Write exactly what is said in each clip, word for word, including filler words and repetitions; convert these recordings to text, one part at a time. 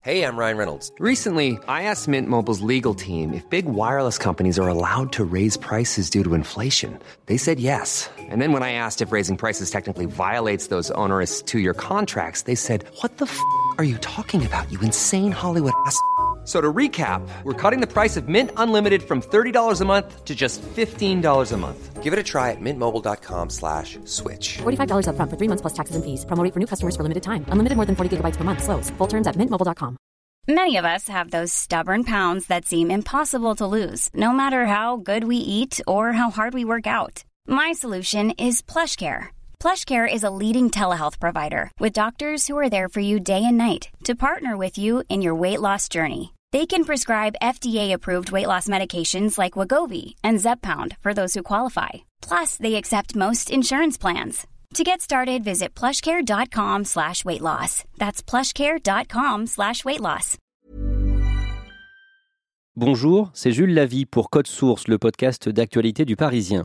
Hey, I'm Ryan Reynolds. Recently, I asked Mint Mobile's legal team if big wireless companies are allowed to raise prices due to inflation. They said yes. And then when I asked if raising prices technically violates those onerous two-year contracts, they said, what the f*** are you talking about, you insane Hollywood ass f- So to recap, we're cutting the price of Mint Unlimited from thirty dollars a month to just fifteen dollars a month. Give it a try at mintmobile.com slash switch. forty-five dollars up front for three months plus taxes and fees. Promo rate for new customers for limited time. Unlimited more than forty gigabytes per month. Slows full terms at mint mobile dot com. Many of us have those stubborn pounds that seem impossible to lose, no matter how good we eat or how hard we work out. My solution is PlushCare. PlushCare is a leading telehealth provider with doctors who are there for you day and night to partner with you in your weight loss journey. They can prescribe F D A-approved weight loss medications like Wegovy and Zepbound for those who qualify. Plus, they accept most insurance plans. To get started, visit plushcare.com slash weight loss. That's plushcare.com slash weight loss. Bonjour, c'est Jules Lavie pour Code Source, le podcast d'actualité du Parisien.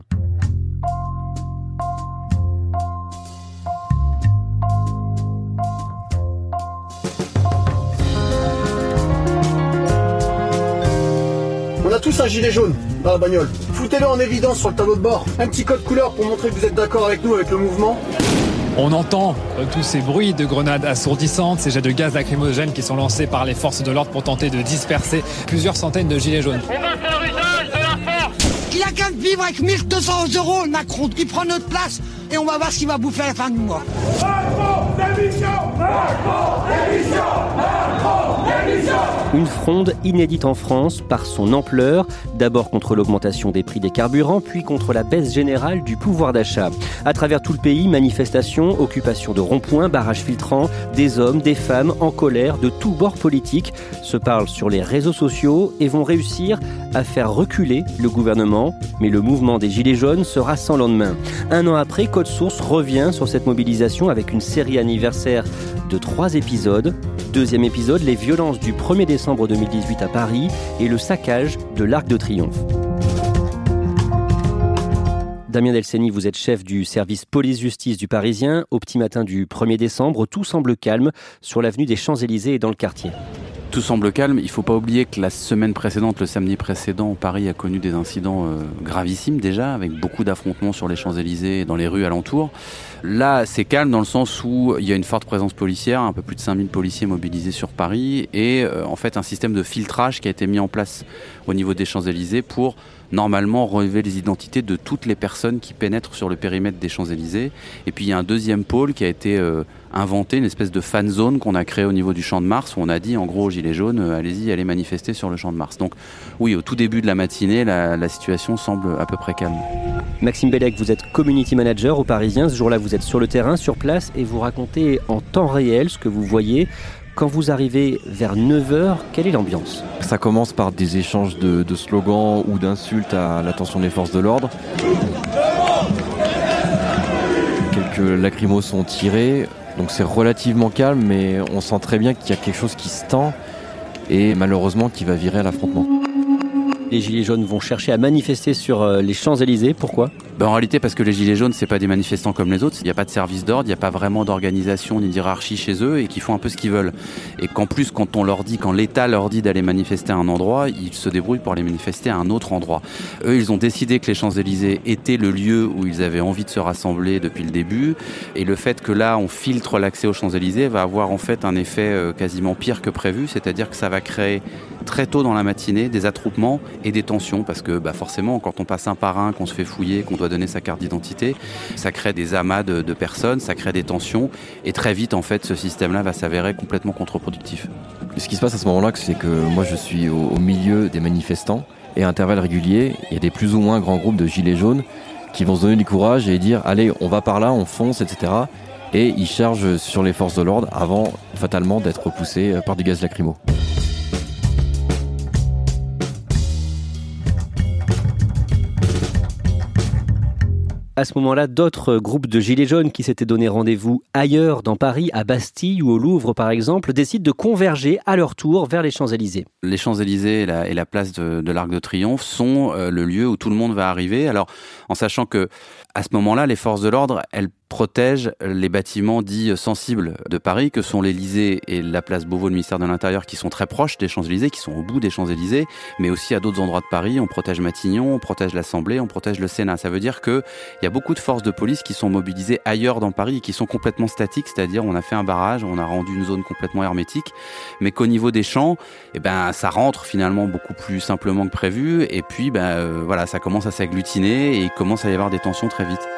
On a tous un gilet jaune dans la bagnole. Foutez-le en évidence sur le tableau de bord. Un petit code couleur pour montrer que vous êtes d'accord avec nous, avec le mouvement. On entend euh, tous ces bruits de grenades assourdissantes, ces jets de gaz lacrymogènes qui sont lancés par les forces de l'ordre pour tenter de disperser plusieurs centaines de gilets jaunes. On va faire usage de la force. Il a qu'à vivre avec mille deux cents euros, le Macron. Il prend notre place et on va voir ce qu'il va bouffer à la fin du mois. Macron, démission. Macron, démission. Macron, démission. Une fronde inédite en France par son ampleur, d'abord contre l'augmentation des prix des carburants, puis contre la baisse générale du pouvoir d'achat. À travers tout le pays, manifestations, occupations de ronds-points, barrages filtrants, des hommes, des femmes en colère de tous bords politiques se parlent sur les réseaux sociaux et vont réussir à faire reculer le gouvernement. Mais le mouvement des Gilets jaunes sera sans lendemain. Un an après, Code Source revient sur cette mobilisation avec une série anniversaire de trois épisodes. Deuxième épisode, les violences du premier décembre deux mille dix-huit à Paris et le saccage de l'Arc de Triomphe. Damien Delceni, vous êtes chef du service police-justice du Parisien. Au petit matin du premier décembre, tout semble calme sur l'avenue des Champs-Élysées et dans le quartier. Tout semble calme. Il ne faut pas oublier que la semaine précédente, le samedi précédent, Paris a connu des incidents euh, gravissimes déjà, avec beaucoup d'affrontements sur les Champs-Élysées et dans les rues alentours. Là, c'est calme dans le sens où il y a une forte présence policière, un peu plus de cinq mille policiers mobilisés sur Paris et euh, en fait un système de filtrage qui a été mis en place au niveau des Champs-Élysées pour normalement relever les identités de toutes les personnes qui pénètrent sur le périmètre des Champs-Élysées. Et puis il y a un deuxième pôle qui a été euh, inventé, une espèce de fan zone qu'on a créé au niveau du Champ de Mars où on a dit en gros aux Gilets jaunes, euh, allez-y, allez manifester sur le Champ de Mars. Donc oui, au tout début de la matinée, la, la situation semble à peu près calme. Maxime Bellec, vous êtes community manager au Parisien. Ce jour-là, vous êtes sur le terrain, sur place et vous racontez en temps réel ce que vous voyez. Quand vous arrivez vers neuf heures, quelle est l'ambiance ? Ça commence par des échanges de, de slogans ou d'insultes à l'attention des forces de l'ordre. Quelques lacrymos sont tirés, donc c'est relativement calme, mais on sent très bien qu'il y a quelque chose qui se tend et malheureusement qui va virer à l'affrontement. Les Gilets jaunes vont chercher à manifester sur euh, les Champs-Élysées. Pourquoi ? Ben en réalité, parce que les Gilets jaunes, c'est pas des manifestants comme les autres. Il n'y a pas de service d'ordre, il n'y a pas vraiment d'organisation ni d'hierarchie chez eux et qu'ils font un peu ce qu'ils veulent. Et qu'en plus, quand on leur dit, quand l'État leur dit d'aller manifester à un endroit, ils se débrouillent pour aller manifester à un autre endroit. Eux, ils ont décidé que les Champs-Élysées étaient le lieu où ils avaient envie de se rassembler depuis le début. Et le fait que là, on filtre l'accès aux Champs-Élysées va avoir en fait un effet quasiment pire que prévu. C'est-à-dire que ça va créer très tôt dans la matinée des attroupements et des tensions parce que bah forcément quand on passe un par un, qu'on se fait fouiller, qu'on doit donner sa carte d'identité, ça crée des amas de, de personnes, ça crée des tensions et très vite en fait ce système-là va s'avérer complètement contre-productif. Ce qui se passe à ce moment-là, c'est que moi je suis au, au milieu des manifestants et à intervalles réguliers, il y a des plus ou moins grands groupes de gilets jaunes qui vont se donner du courage et dire allez on va par là, on fonce, et cetera. Et ils chargent sur les forces de l'ordre avant fatalement d'être repoussés par du gaz lacrymo. À ce moment-là, d'autres groupes de gilets jaunes qui s'étaient donné rendez-vous ailleurs dans Paris, à Bastille ou au Louvre par exemple, décident de converger à leur tour vers les Champs-Élysées. Les Champs-Élysées et la, et la place de, de l'Arc de Triomphe sont euh, le lieu où tout le monde va arriver. Alors, en sachant que à ce moment-là, les forces de l'ordre, elles protège les bâtiments dits sensibles de Paris, que sont l'Élysée et la place Beauvau, le ministère de l'Intérieur, qui sont très proches des Champs-Élysées, qui sont au bout des Champs-Élysées, mais aussi à d'autres endroits de Paris. On protège Matignon, on protège l'Assemblée, on protège le Sénat. Ça veut dire qu'il y a beaucoup de forces de police qui sont mobilisées ailleurs dans Paris et qui sont complètement statiques, c'est-à-dire on a fait un barrage, on a rendu une zone complètement hermétique, mais qu'au niveau des champs, eh ben, ça rentre finalement beaucoup plus simplement que prévu, et puis ben, euh, voilà, ça commence à s'agglutiner et il commence à y avoir des tensions très vite.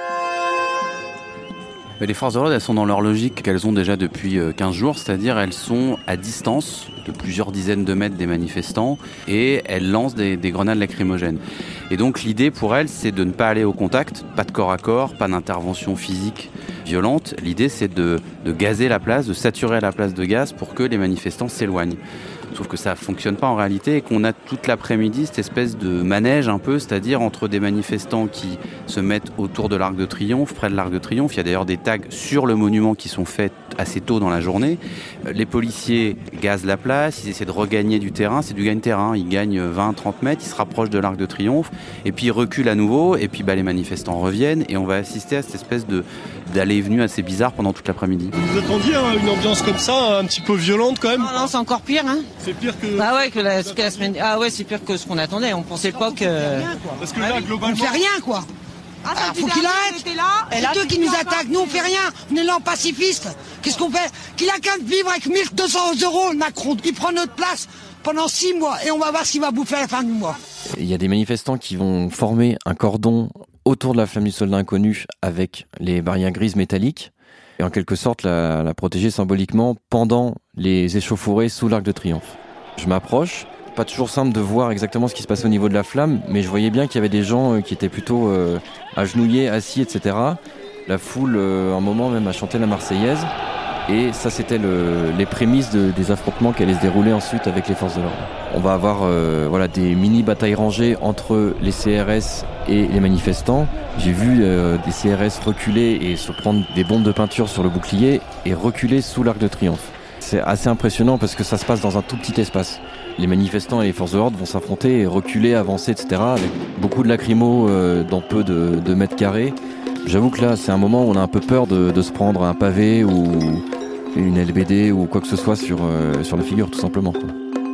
Les forces de l'ordre, elles sont dans leur logique qu'elles ont déjà depuis quinze jours, c'est-à-dire elles sont à distance de plusieurs dizaines de mètres des manifestants et elles lancent des, des grenades lacrymogènes. Et donc l'idée pour elles, c'est de ne pas aller au contact, pas de corps à corps, pas d'intervention physique violente. L'idée, c'est de, de gazer la place, de saturer la place de gaz pour que les manifestants s'éloignent. Sauf que ça fonctionne pas en réalité et qu'on a toute l'après-midi cette espèce de manège un peu, c'est-à-dire entre des manifestants qui se mettent autour de l'Arc de Triomphe, près de l'Arc de Triomphe. Il y a d'ailleurs des tags sur le monument qui sont faits assez tôt dans la journée. Les policiers gazent la place, ils essaient de regagner du terrain, c'est du gagne-terrain. Ils gagnent vingt à trente mètres, ils se rapprochent de l'Arc de Triomphe et puis ils reculent à nouveau et puis bah, les manifestants reviennent et on va assister à cette espèce de, d'aller et venue assez bizarre pendant toute l'après-midi. Vous attendiez hein, une ambiance comme ça, un petit peu violente quand même? Non, non, c'est encore pire, hein. C'est pire que... Ah ouais, que la, que la semaine... Ah ouais, c'est pire que ce qu'on attendait. On pensait pas que... Parce que là, globalement... On fait rien, quoi. Ah, Alors, faut qu'il arrête. C'est eux qui nous attaquent. Nous, on fait rien. On est là en pacifiste. Qu'est-ce qu'on fait? Qu'il a qu'à vivre avec mille deux cents euros, Macron. Il prend notre place pendant six mois et on va voir ce qu'il va bouffer à la fin du mois. Il y a des manifestants qui vont former un cordon autour de la flamme du soldat inconnu avec les barrières grises métalliques et en quelque sorte la, la protéger symboliquement pendant les échauffourées sous l'Arc de Triomphe. Je m'approche, pas toujours simple de voir exactement ce qui se passait au niveau de la flamme, mais je voyais bien qu'il y avait des gens qui étaient plutôt euh, agenouillés, assis, et cetera. La foule, euh, un moment même, a chanté la Marseillaise. Et ça, c'était le, les prémices de, des affrontements qui allaient se dérouler ensuite avec les forces de l'ordre. On va avoir euh, voilà, des mini-batailles rangées entre les C R S et les manifestants. J'ai vu euh, des C R S reculer et se prendre des bombes de peinture sur le bouclier et reculer sous l'Arc de Triomphe. C'est assez impressionnant parce que ça se passe dans un tout petit espace. Les manifestants et les forces de l'ordre vont s'affronter et reculer, avancer, et cetera. Avec beaucoup de lacrymos euh, dans peu de, de mètres carrés. J'avoue que là, c'est un moment où on a un peu peur de, de se prendre un pavé ou une L B D ou quoi que ce soit sur, euh, sur la figure, tout simplement, quoi.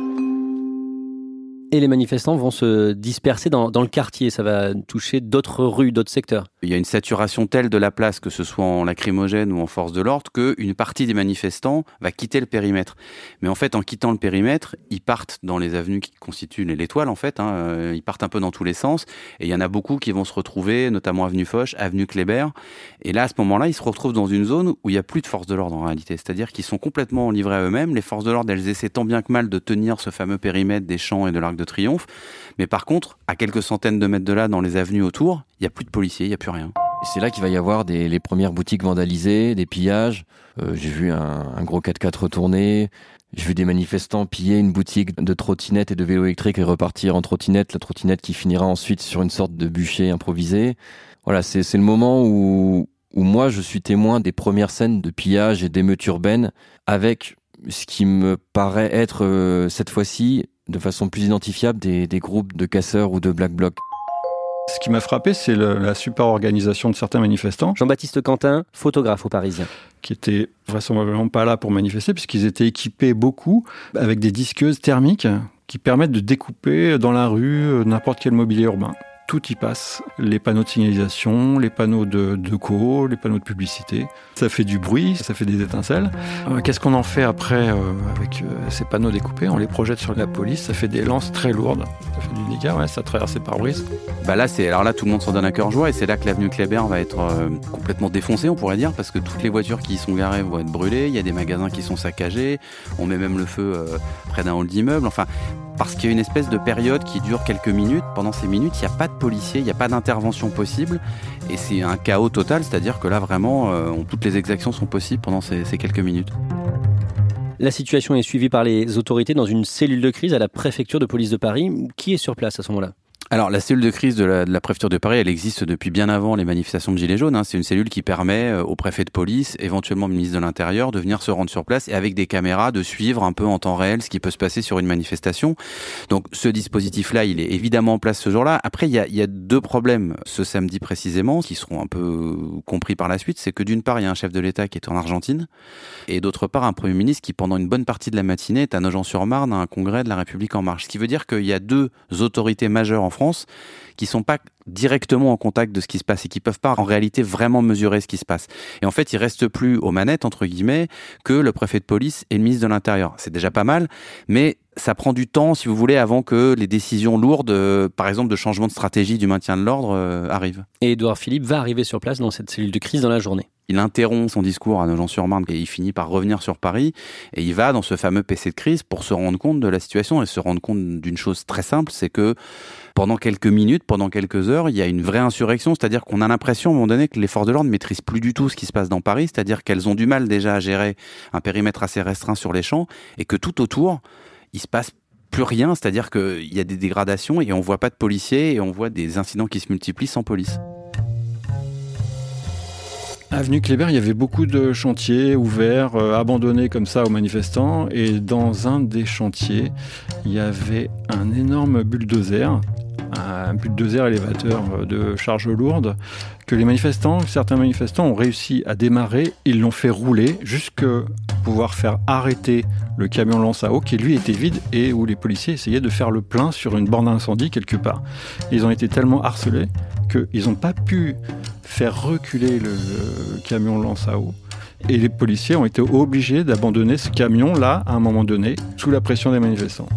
Et les manifestants vont se disperser dans, dans le quartier. Ça va toucher d'autres rues, d'autres secteurs. Il y a une saturation telle de la place, que ce soit en lacrymogène ou en force de l'ordre, qu'une partie des manifestants va quitter le périmètre. Mais en fait, en quittant le périmètre, ils partent dans les avenues qui constituent l'étoile, en fait. Hein. Ils partent un peu dans tous les sens. Et il y en a beaucoup qui vont se retrouver, notamment avenue Foch, avenue Kléber. Et là, à ce moment-là, ils se retrouvent dans une zone où il n'y a plus de forces de l'ordre, en réalité. C'est-à-dire qu'ils sont complètement livrés à eux-mêmes. Les forces de l'ordre, elles essaient tant bien que mal de tenir ce fameux périmètre des Champs et de l'Arc de Triomphe. Mais par contre, à quelques centaines de mètres de là, dans les avenues autour, il n'y a plus de policiers, il n'y a plus rien. Et c'est là qu'il va y avoir des, les premières boutiques vandalisées, des pillages. Euh, j'ai vu un, un gros quatre-quatre retourné. J'ai vu des manifestants piller une boutique de trottinettes et de vélos électriques et repartir en trottinette. La trottinette qui finira ensuite sur une sorte de bûcher improvisé. Voilà, c'est, c'est le moment où, où moi, je suis témoin des premières scènes de pillage et d'émeutes urbaines avec ce qui me paraît être, euh, cette fois-ci, de façon plus identifiable, des, des groupes de casseurs ou de black blocs. Ce qui m'a frappé, c'est le, la super organisation de certains manifestants. Jean-Baptiste Quentin, photographe au Parisien. Qui étaient vraisemblablement pas là pour manifester, puisqu'ils étaient équipés beaucoup avec des disqueuses thermiques qui permettent de découper dans la rue n'importe quel mobilier urbain. Tout y passe. Les panneaux de signalisation, les panneaux de, de co, les panneaux de publicité. Ça fait du bruit, ça fait des étincelles. Euh, qu'est-ce qu'on en fait après euh, avec euh, ces panneaux découpés? On les projette sur la police, ça fait des lances très lourdes. Ça fait du dégât, ouais, ça traverse les pare-brises. Bah là, c'est, alors là, tout le monde s'en donne à cœur joie et c'est là que l'avenue Kléber va être euh, complètement défoncée, on pourrait dire, parce que toutes les voitures qui y sont garées vont être brûlées, il y a des magasins qui sont saccagés, on met même le feu euh, près d'un hall d'immeuble, enfin... Parce qu'il y a une espèce de période qui dure quelques minutes. Pendant ces minutes, il n'y a pas de policiers, il n'y a pas d'intervention possible. Et c'est un chaos total, c'est-à-dire que là, vraiment, euh, toutes les exactions sont possibles pendant ces, ces quelques minutes. La situation est suivie par les autorités dans une cellule de crise à la préfecture de police de Paris. Qui est sur place à ce moment-là ? Alors, la cellule de crise de la, de la préfecture de Paris, elle existe depuis bien avant les manifestations de Gilets jaunes. Hein. C'est une cellule qui permet euh, au préfet de police, éventuellement au ministre de l'Intérieur, de venir se rendre sur place et avec des caméras de suivre un peu en temps réel ce qui peut se passer sur une manifestation. Donc, ce dispositif-là, il est évidemment en place ce jour-là. Après, il y a, il y a deux problèmes ce samedi précisément, qui seront un peu compris par la suite. C'est que d'une part, il y a un chef de l'État qui est en Argentine et d'autre part, un Premier ministre qui, pendant une bonne partie de la matinée, est à Nogent-sur-Marne à un congrès de la République En Marche. Ce qui veut dire qu'il y a deux autorités majeures en France qui sont pas directement en contact de ce qui se passe et qui peuvent pas en réalité vraiment mesurer ce qui se passe. Et en fait, il reste plus aux manettes, entre guillemets, que le préfet de police et le ministre de l'Intérieur. C'est déjà pas mal, mais ça prend du temps, si vous voulez, avant que les décisions lourdes, euh, par exemple de changement de stratégie du maintien de l'ordre, euh, arrivent. Et Édouard Philippe va arriver sur place dans cette cellule de crise dans la journée. Il interrompt son discours à Nogent-sur-Marne et il finit par revenir sur Paris et il va dans ce fameux P C de crise pour se rendre compte de la situation et se rendre compte d'une chose très simple, c'est que pendant quelques minutes, pendant quelques heures, il y a une vraie insurrection, c'est-à-dire qu'on a l'impression à un moment donné que les forces de l'ordre ne maîtrisent plus du tout ce qui se passe dans Paris, c'est-à-dire qu'elles ont du mal déjà à gérer un périmètre assez restreint sur les champs et que tout autour, il se passe plus rien, c'est-à-dire qu'il y a des dégradations et on voit pas de policiers et on voit des incidents qui se multiplient sans police. Avenue Kléber, il y avait beaucoup de chantiers ouverts, euh, abandonnés comme ça aux manifestants. Et dans un des chantiers, il y avait un énorme bulldozer, un bulldozer élévateur de charge lourde, que les manifestants, certains manifestants ont réussi à démarrer. Ils l'ont fait rouler jusqu'à pouvoir faire arrêter le camion lance à eau qui lui était vide et où les policiers essayaient de faire le plein sur une borne d'incendie quelque part. Ils ont été tellement harcelés qu'ils n'ont pas pu faire reculer le, le camion lance à eau. Et les policiers ont été obligés d'abandonner ce camion-là à un moment donné, sous la pression des manifestants.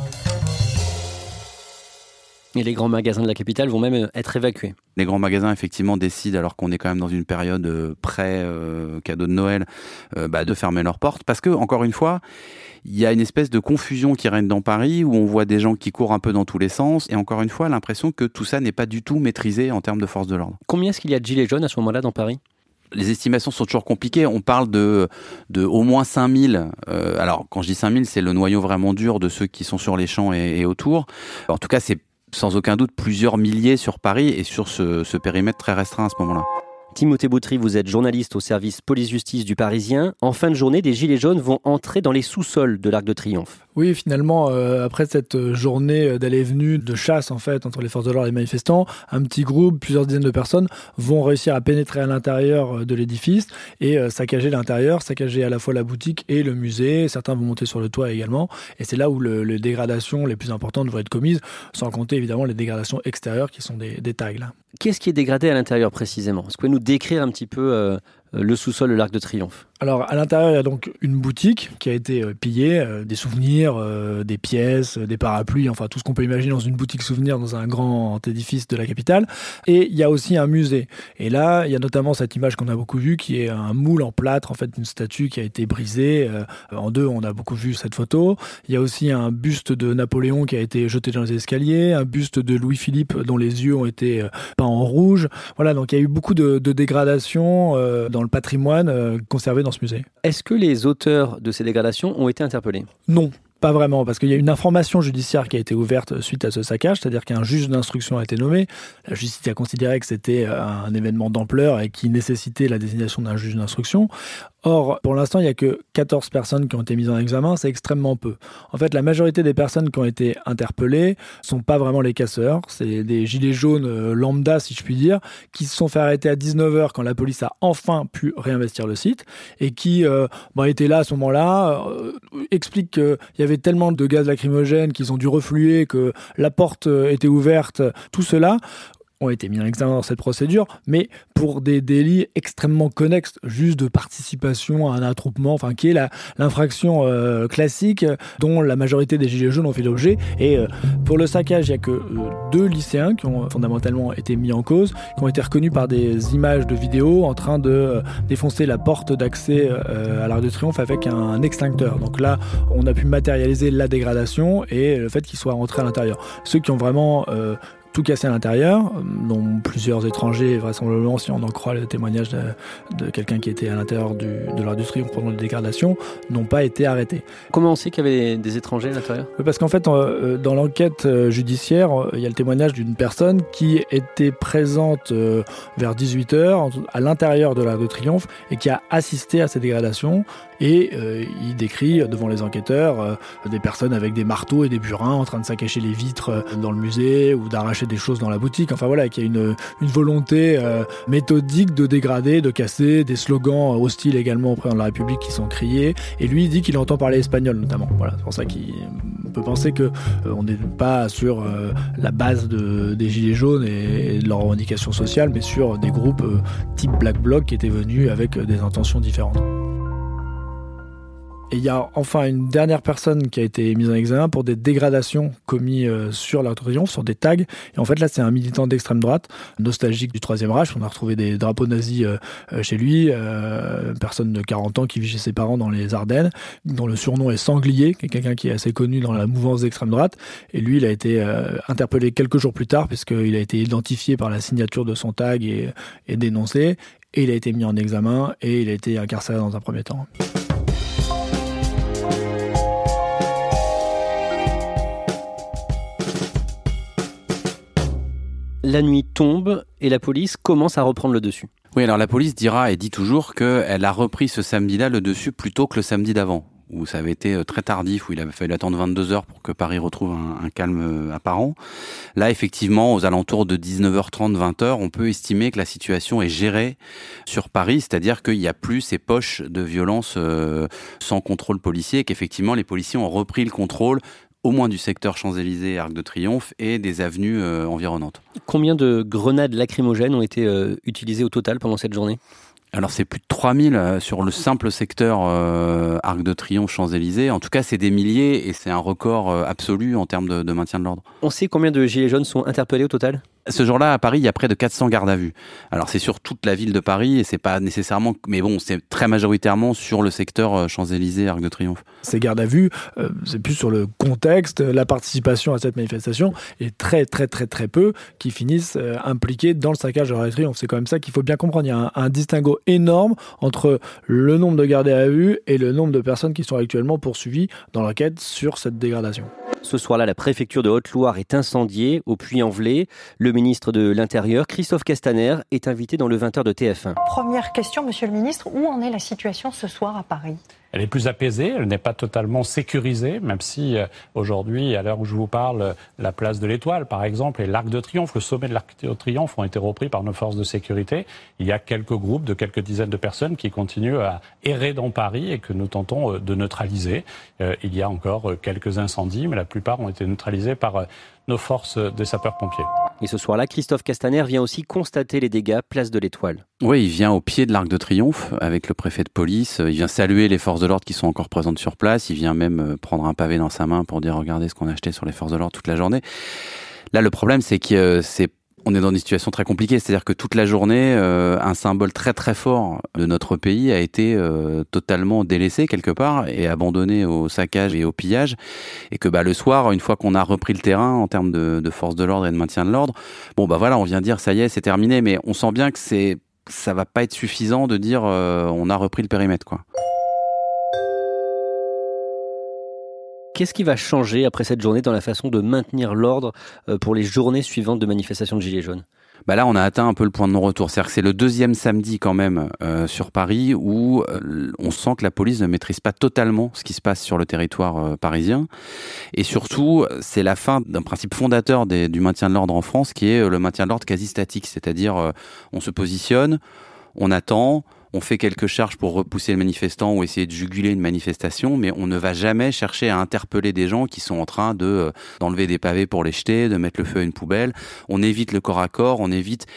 Et les grands magasins de la capitale vont même être évacués. Les grands magasins, effectivement, décident, alors qu'on est quand même dans une période euh, pré-cadeau euh, de Noël, euh, bah, de fermer leurs portes. Parce que, encore une fois, il y a une espèce de confusion qui règne dans Paris, où on voit des gens qui courent un peu dans tous les sens. Et encore une fois, l'impression que tout ça n'est pas du tout maîtrisé en termes de force de l'ordre. Combien est-ce qu'il y a de gilets jaunes à ce moment-là dans Paris ? Les estimations sont toujours compliquées. On parle de, de au moins cinq mille. Euh, alors, quand je dis cinq mille, c'est le noyau vraiment dur de ceux qui sont sur les champs et, et autour. En tout cas, c'est sans aucun doute plusieurs milliers sur Paris et sur ce, ce périmètre très restreint à ce moment-là. Timothée Boutry, vous êtes journaliste au service police-justice du Parisien. En fin de journée, des gilets jaunes vont entrer dans les sous-sols de l'Arc de Triomphe. Oui, finalement, euh, après cette journée d'aller et venue, de chasse en fait entre les forces de l'ordre et les manifestants, un petit groupe, plusieurs dizaines de personnes vont réussir à pénétrer à l'intérieur de l'édifice et euh, saccager l'intérieur, saccager à la fois la boutique et le musée. Certains vont monter sur le toit également. Et c'est là où le, les dégradations les plus importantes vont être commises, sans compter évidemment les dégradations extérieures qui sont des, des tags là. Qu'est-ce qui est dégradé à l'intérieur précisément ? Est-ce que vous pouvez nous décrire un petit peu euh, le sous-sol de l'Arc de Triomphe ? Alors, à l'intérieur, il y a donc une boutique qui a été euh, pillée, euh, des souvenirs, euh, des pièces, euh, des parapluies, enfin tout ce qu'on peut imaginer dans une boutique souvenir dans un grand édifice de la capitale. Et il y a aussi un musée. Et là, il y a notamment cette image qu'on a beaucoup vue, qui est un moule en plâtre, en fait, d'une statue qui a été brisée. Euh, en deux, on a beaucoup vu cette photo. Il y a aussi un buste de Napoléon qui a été jeté dans les escaliers, un buste de Louis-Philippe dont les yeux ont été euh, peints en rouge. Voilà, donc il y a eu beaucoup de, de dégradations euh, dans le patrimoine euh, conservé dans ce musée. Est-ce que les auteurs de ces dégradations ont été interpellés ? Non. Pas vraiment, parce qu'il y a une information judiciaire qui a été ouverte suite à ce saccage, c'est-à-dire qu'un juge d'instruction a été nommé. La justice a considéré que c'était un événement d'ampleur et qui nécessitait la désignation d'un juge d'instruction. Or, pour l'instant, il n'y a que quatorze personnes qui ont été mises en examen, c'est extrêmement peu. En fait, la majorité des personnes qui ont été interpellées ne sont pas vraiment les casseurs, c'est des gilets jaunes lambda, si je puis dire, qui se sont fait arrêter à dix-neuf heures quand la police a enfin pu réinvestir le site et qui euh, bah, étaient là à ce moment-là, euh, expliquent qu'il y avait tellement de gaz lacrymogène qu'ils ont dû refluer, que la porte était ouverte, tout cela ont été mis en examen dans cette procédure, mais pour des délits extrêmement connexes, juste de participation à un attroupement, enfin qui est la, l'infraction euh, classique dont la majorité des gilets jaunes ont fait l'objet. Et euh, pour le saccage, il n'y a que euh, deux lycéens qui ont fondamentalement été mis en cause, qui ont été reconnus par des images de vidéos en train de euh, défoncer la porte d'accès euh, à l'Arc de Triomphe avec un, un extincteur. Donc là, on a pu matérialiser la dégradation et le fait qu'ils soient rentrés à l'intérieur. Ceux qui ont vraiment euh, tout cassé à l'intérieur, dont plusieurs étrangers, vraisemblablement, si on en croit le témoignage de, de quelqu'un qui était à l'intérieur du, de l'Arc de Triomphe pendant les dégradations, n'ont pas été arrêtés. Comment on sait qu'il y avait des étrangers à l'intérieur ? Parce qu'en fait, dans l'enquête judiciaire, il y a le témoignage d'une personne qui était présente vers dix-huit heures à l'intérieur de l'Arc de Triomphe et qui a assisté à ces dégradations. Et euh, il décrit devant les enquêteurs euh, des personnes avec des marteaux et des burins en train de saccager les vitres dans le musée ou d'arracher des choses dans la boutique. Enfin voilà, qu'il y a une, une volonté euh, méthodique de dégrader, de casser, des slogans hostiles également au président de la République qui sont criés. Et lui, il dit qu'il entend parler espagnol notamment. Voilà, c'est pour ça qu'il peut penser que euh, on n'est pas sur euh, la base de, des Gilets jaunes et, et de leurs revendications sociales, mais sur des groupes euh, type Black Bloc qui étaient venus avec des intentions différentes. Et il y a enfin une dernière personne qui a été mise en examen pour des dégradations commises euh, sur l'Arc de Triomphe, sur des tags. Et en fait, là, c'est un militant d'extrême droite, nostalgique du Troisième Reich. On a retrouvé des drapeaux nazis euh, euh, chez lui. Euh, une personne de quarante ans qui vit chez ses parents dans les Ardennes, dont le surnom est Sanglier, qui est quelqu'un qui est assez connu dans la mouvance d'extrême droite. Et lui, il a été euh, interpellé quelques jours plus tard, puisqu'il a été identifié par la signature de son tag et, et dénoncé. Et il a été mis en examen et il a été incarcéré dans un premier temps. La nuit tombe et la police commence à reprendre le dessus. Oui, alors la police dira et dit toujours qu'elle a repris ce samedi-là le dessus plutôt que le samedi d'avant, où ça avait été très tardif, où il avait fallu attendre vingt-deux heures pour que Paris retrouve un, un calme apparent. Là, effectivement, aux alentours de dix-neuf heures trente, vingt heures, on peut estimer que la situation est gérée sur Paris, c'est-à-dire qu'il n'y a plus ces poches de violence euh, sans contrôle policier, et qu'effectivement, les policiers ont repris le contrôle au moins du secteur Champs-Élysées, Arc de Triomphe et des avenues euh, environnantes. Combien de grenades lacrymogènes ont été euh, utilisées au total pendant cette journée ? Alors c'est plus de trois mille sur le simple secteur euh, Arc de Triomphe, Champs-Élysées. En tout cas, c'est des milliers et c'est un record euh, absolu en termes de, de maintien de l'ordre. On sait combien de gilets jaunes sont interpellés au total ? Ce jour-là, à Paris, il y a près de quatre cents gardes à vue. Alors, c'est sur toute la ville de Paris et c'est pas nécessairement, mais bon, c'est très majoritairement sur le secteur Champs-Élysées, Arc de Triomphe. Ces gardes à vue, euh, c'est plus sur le contexte, la participation à cette manifestation et très, très, très, très peu qui finissent euh, impliqués dans le saccage de l'Arc de Triomphe. C'est quand même ça qu'il faut bien comprendre. Il y a un, un distinguo énorme entre le nombre de gardes à vue et le nombre de personnes qui sont actuellement poursuivies dans l'enquête sur cette dégradation. Ce soir-là, la préfecture de Haute-Loire est incendiée au Puy-en-Velay. Le ministre de l'Intérieur, Christophe Castaner, est invité dans le vingt heures de T F un. Première question, monsieur le ministre, où en est la situation ce soir à Paris ? Elle est plus apaisée, elle n'est pas totalement sécurisée, même si euh, aujourd'hui, à l'heure où je vous parle, la place de l'Étoile, par exemple, et l'Arc de Triomphe, le sommet de l'Arc de Triomphe ont été repris par nos forces de sécurité. Il y a quelques groupes de quelques dizaines de personnes qui continuent à errer dans Paris et que nous tentons euh, de neutraliser. Euh, il y a encore euh, quelques incendies, mais la plupart ont été neutralisés par euh, nos forces de sapeurs-pompiers. Et ce soir-là, Christophe Castaner vient aussi constater les dégâts place de l'Étoile. Oui, il vient au pied de l'Arc de Triomphe avec le préfet de police. Il vient saluer les forces de l'ordre qui sont encore présentes sur place. Il vient même prendre un pavé dans sa main pour dire « Regardez ce qu'on a acheté sur les forces de l'ordre toute la journée ». Là, le problème, c'est que c'est on est dans une situation très compliquée, c'est-à-dire que toute la journée, euh, un symbole très très fort de notre pays a été euh, totalement délaissé quelque part et abandonné au saccage et au pillage, et que bah le soir, une fois qu'on a repris le terrain en termes de, de force de l'ordre et de maintien de l'ordre, bon bah voilà, on vient dire ça y est, c'est terminé, mais on sent bien que c'est ça va pas être suffisant de dire euh, on a repris le périmètre, quoi. Qu'est-ce qui va changer après cette journée dans la façon de maintenir l'ordre pour les journées suivantes de manifestations de Gilets jaunes ? Bah là, on a atteint un peu le point de non-retour. C'est-à-dire que c'est le deuxième samedi quand même euh, sur Paris où euh, on sent que la police ne maîtrise pas totalement ce qui se passe sur le territoire euh, parisien. Et surtout, c'est la fin d'un principe fondateur des, du maintien de l'ordre en France qui est le maintien de l'ordre quasi statique. C'est-à-dire, euh, on se positionne, on attend, on fait quelques charges pour repousser le manifestant ou essayer de juguler une manifestation, mais on ne va jamais chercher à interpeller des gens qui sont en train de euh, d'enlever des pavés pour les jeter, de mettre le feu à une poubelle. On évite le corps à corps, on évite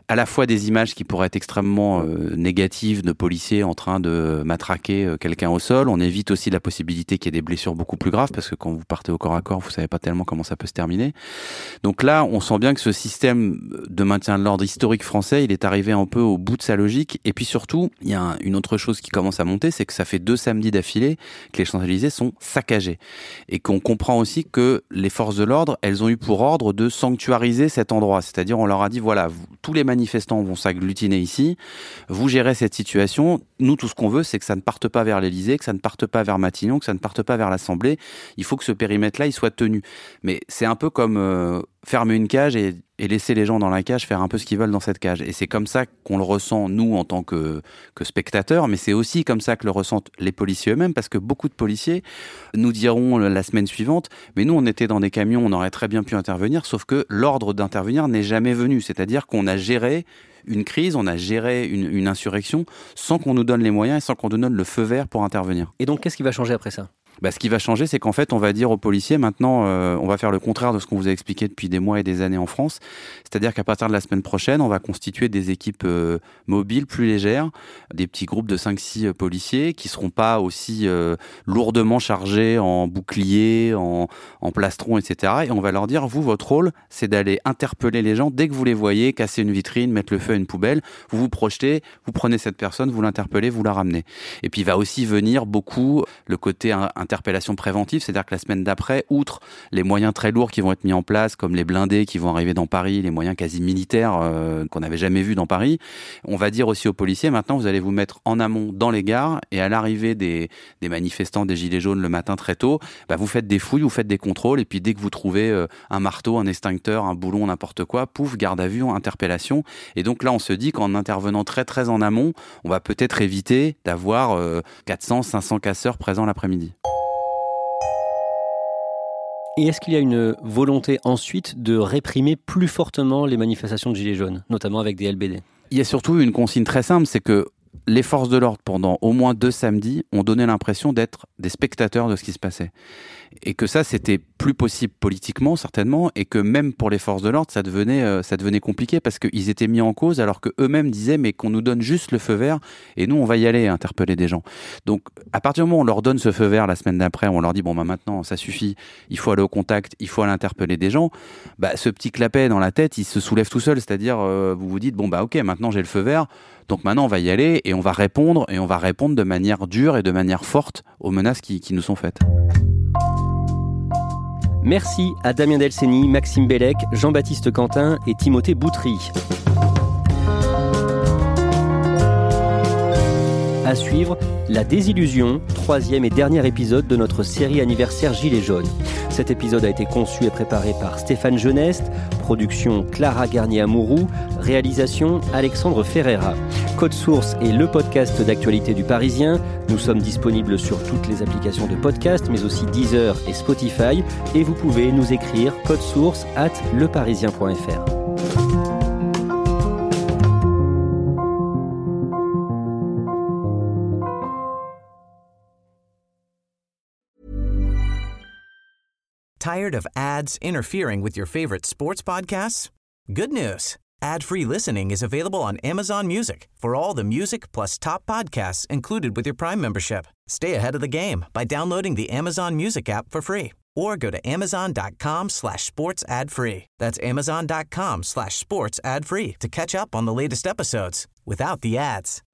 à la fois des images qui pourraient être extrêmement euh, négatives de policiers en train de matraquer euh, quelqu'un au sol. On évite aussi la possibilité qu'il y ait des blessures beaucoup plus graves parce que quand vous partez au corps à corps, vous savez pas tellement comment ça peut se terminer. Donc là, on sent bien que ce système de maintien de l'ordre historique français, il est arrivé un peu au bout de sa logique. Et puis surtout, il y a un, une autre chose qui commence à monter, c'est que ça fait deux samedis d'affilée que les Champs-Élysées sont saccagés. Et qu'on comprend aussi que les forces de l'ordre, elles ont eu pour ordre de sanctuariser cet endroit. C'est-à-dire, on leur a dit, voilà, vous, tous les manifestants vont s'agglutiner ici, vous gérez cette situation. Nous, tout ce qu'on veut, c'est que ça ne parte pas vers l'Élysée, que ça ne parte pas vers Matignon, que ça ne parte pas vers l'Assemblée. Il faut que ce périmètre-là, il soit tenu. Mais c'est un peu comme euh, fermer une cage et, et laisser les gens dans la cage faire un peu ce qu'ils veulent dans cette cage. Et c'est comme ça qu'on le ressent, nous, en tant que, que spectateurs, mais c'est aussi comme ça que le ressentent les policiers eux-mêmes, parce que beaucoup de policiers nous diront la semaine suivante, mais nous, on était dans des camions, on aurait très bien pu intervenir, sauf que l'ordre d'intervenir n'est jamais venu. C'est-à-dire qu'on a géré une crise, on a géré une, une insurrection sans qu'on nous donne les moyens et sans qu'on nous donne le feu vert pour intervenir. Et donc, qu'est-ce qui va changer après ça ? Bah, ce qui va changer, c'est qu'en fait, on va dire aux policiers, maintenant, euh, on va faire le contraire de ce qu'on vous a expliqué depuis des mois et des années en France. C'est-à-dire qu'à partir de la semaine prochaine, on va constituer des équipes euh, mobiles plus légères, des petits groupes de cinq six euh, policiers qui seront pas aussi euh, lourdement chargés en boucliers, en, en plastrons, et cetera. Et on va leur dire, vous, votre rôle, c'est d'aller interpeller les gens dès que vous les voyez, casser une vitrine, mettre le feu à une poubelle. Vous vous projetez, vous prenez cette personne, vous l'interpellez, vous la ramenez. Et puis, il va aussi venir beaucoup le côté un, interpellation préventive, c'est-à-dire que la semaine d'après, outre les moyens très lourds qui vont être mis en place, comme les blindés qui vont arriver dans Paris, les moyens quasi militaires euh, qu'on n'avait jamais vus dans Paris, on va dire aussi aux policiers, maintenant vous allez vous mettre en amont dans les gares, et à l'arrivée des, des manifestants, des gilets jaunes le matin très tôt, bah vous faites des fouilles, vous faites des contrôles, et puis dès que vous trouvez euh, un marteau, un extincteur, un boulon, n'importe quoi, pouf, garde à vue, interpellation. Et donc là, on se dit qu'en intervenant très très en amont, on va peut-être éviter d'avoir euh, quatre cents, cinq cents casseurs présents l'après-midi. Et est-ce qu'il y a une volonté ensuite de réprimer plus fortement les manifestations de Gilets jaunes, notamment avec des L B D ? Il y a surtout une consigne très simple, c'est que les forces de l'ordre, pendant au moins deux samedis, ont donné l'impression d'être des spectateurs de ce qui se passait. Et que ça, c'était plus possible politiquement, certainement, et que même pour les forces de l'ordre, ça devenait, euh, ça devenait compliqué parce qu'ils étaient mis en cause alors qu'eux-mêmes disaient mais qu'on nous donne juste le feu vert et nous, on va y aller interpeller des gens. Donc, à partir du moment où on leur donne ce feu vert la semaine d'après, on leur dit bon, bah maintenant, ça suffit, il faut aller au contact, il faut aller interpeller des gens, bah, ce petit clapet dans la tête, il se soulève tout seul, c'est-à-dire, euh, vous vous dites bon, bah ok, maintenant j'ai le feu vert, donc maintenant on va y aller et on va répondre, et on va répondre de manière dure et de manière forte aux menaces qui, qui nous sont faites. Merci à Damien Delceni, Maxime Bellec, Jean-Baptiste Quentin et Timothée Boutry. À suivre, La Désillusion, troisième et dernier épisode de notre série anniversaire Gilets jaunes. Cet épisode a été conçu et préparé par Stéphane Geneste, production Clara Garnier-Amouroux, réalisation Alexandre Ferreira. Code Source est le podcast d'actualité du Parisien. Nous sommes disponibles sur toutes les applications de podcast, mais aussi Deezer et Spotify. Et vous pouvez nous écrire codesource arobase leparisien point f r. Tired of ads interfering with your favorite sports podcasts? Good news. Ad-free listening is available on Amazon Music for all the music plus top podcasts included with your Prime membership. Stay ahead of the game by downloading the Amazon Music app for free or go to amazon.com slash sports ad free. That's amazon.com slash sports ad free to catch up on the latest episodes without the ads.